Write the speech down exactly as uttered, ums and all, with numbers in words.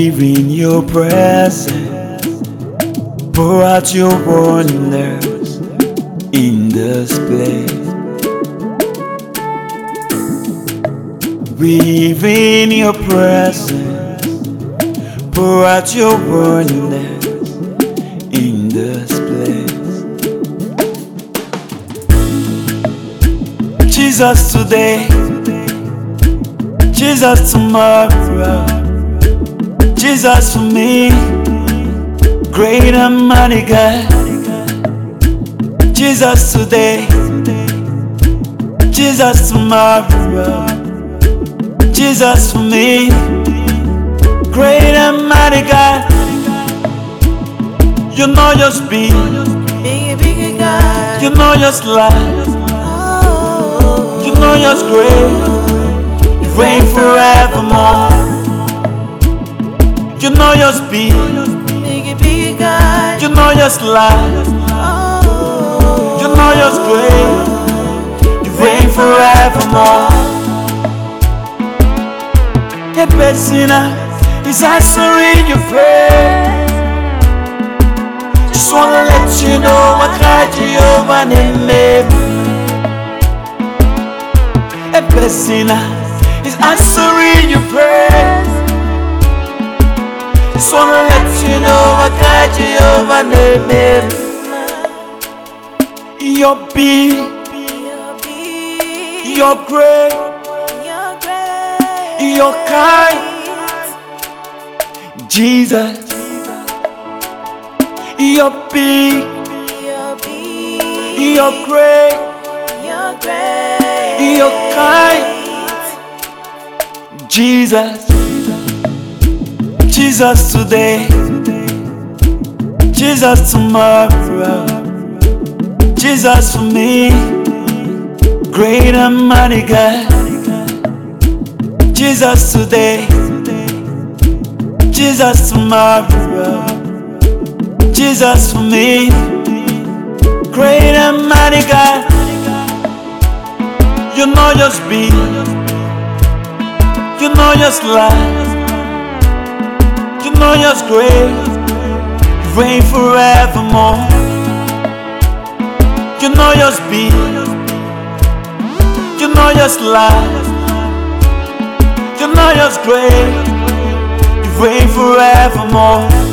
live in your presence. Pour out your wonders in this place. We live in your presence. Pour out your wonders in this place. Jesus today, Jesus tomorrow, Jesus for me, great and mighty God. Jesus today, Jesus tomorrow, Jesus for me, great and mighty God. You know your speed, Biggie, biggie God. you know your life, Oh, you know your grace. Reign forevermore. You know your speed, Biggie, biggie God. you know your life, Oh, you know your grace. You reign forevermore. A person is answering your prayer. Just wanna let you know what God Jehovah name me. A person is answering your prayers. Just wanna let you know what God Jehovah name is. You're big, you're big, you're great, you're great, you're kind, Jesus. You're big, you're big, you're great, you're great, you're kind, Jesus. Jesus today, Jesus tomorrow, Jesus for me, great and mighty God. Jesus today, Jesus tomorrow, Jesus for me, great and mighty God. You know your speed, you know your life, you know your grace. You reign forevermore. You know your speed, you know your life, you know your grace. You reign forevermore.